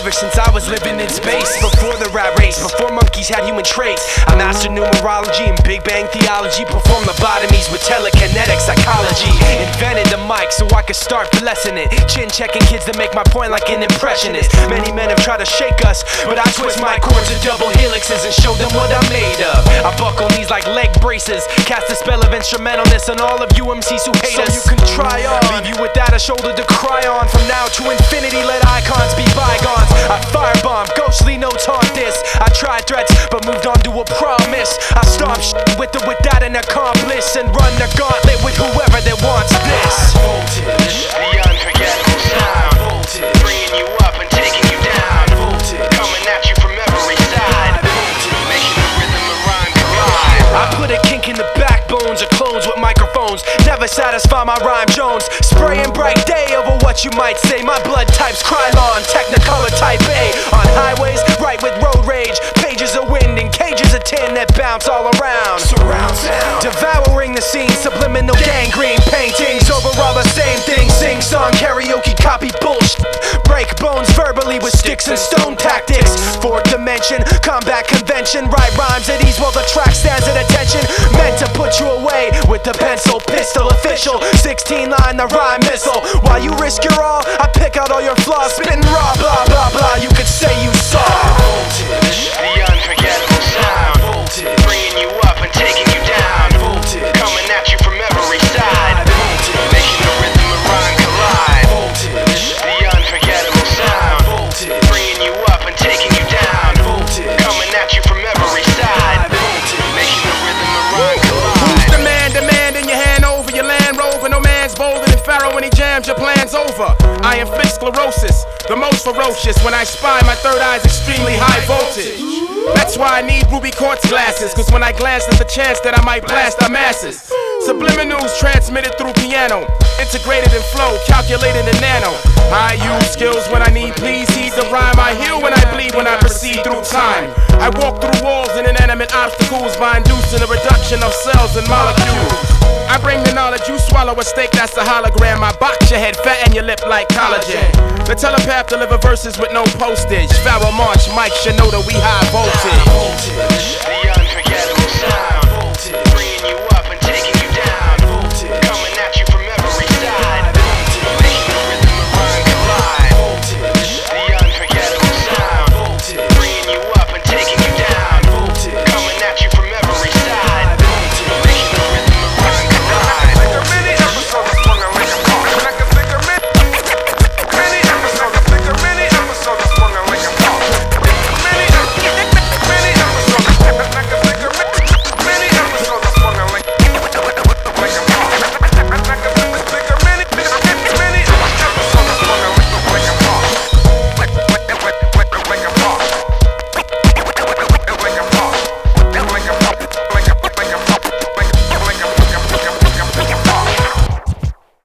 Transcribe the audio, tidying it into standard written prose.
ever since I was living in space. Before the rat race, before monkeys had human traits, I mastered numerology and Big Bang theology. Performed lobotomies with telekinetic psychology. Invented the mic so I could start blessing it. Chin checking kids to make my point like an impressionist. Many men have tried to shake us, but I twist my chords to double helixes and show them what I'm made of. I buckle knees like leg braces, cast a spell of instrumentalness on all of you MCs who hate us. So you can try on, leave you without a shoulder to cry on. From now to infinity, let icons be bygones. I firebomb, ghostly notes haunt this. I tried threats, but moved on to a promise. I stomp with or without an accomplice, and run the gauntlet with whoever that wants this. Voltage, the unforgettable sound. Voltage, bringing you up and taking you down. Voltage, coming at you from every side. Voltage, making the rhythm and rhyme collide. I put a kink in the backbones of clones with microphones. Never satisfy my rhyme Jones. Spraying bright day over what you might say. My blood type's Krylon, Technicolor type A. On highways, right with road rage. Pages of wind and cages of tin that bounce all around. Surround sound, devouring the scene. Subliminal gangrene paintings over all the same thing. Sing song, karaoke, copy bullshit. Break bones verbally with sticks and stone tactics. Fourth dimension, combat convention. Write rhymes at ease while the track stands at attention. Meant to put you away with the pencil, pistol official. 16 line, the rhyme missile. While you risk your all, I pick out all your flaws. Spitting raw, blah blah blah, you could say you saw. Voltage, the unforgettable sound. Voltage, bringing you up and taking you down. Voltage, coming at you from every side. Voltage, making the rhythm and rhyme collide. Voltage, the unforgettable sound. Voltage, bringing you up and taking you down. Voltage, coming at you from every side. Voltage, making the rhythm and rhyme collide. Who's the man demanding your hand over your Land Rover? No man's bolder than Pharaoh when he jams your plans over. I inflict sclerosis, the most ferocious. When I spy, my third eye's extremely high voltage. That's why I need ruby quartz glasses, cause when I glance there's a chance that I might blast the masses. Subliminals transmitted through piano, integrated in flow, calculated in nano. I use skills when I need, please heed the rhyme. I heal when I bleed, when I proceed through time. I walk through walls and inanimate obstacles by inducing a reduction of cells and molecules. I bring the knowledge, you swallow a steak, that's a hologram. I box your head, fatten your lip like collagen. The telepath deliver verses with no postage. Pharaoh March, Mike Shinoda, we high voltage. The unforgettable sound.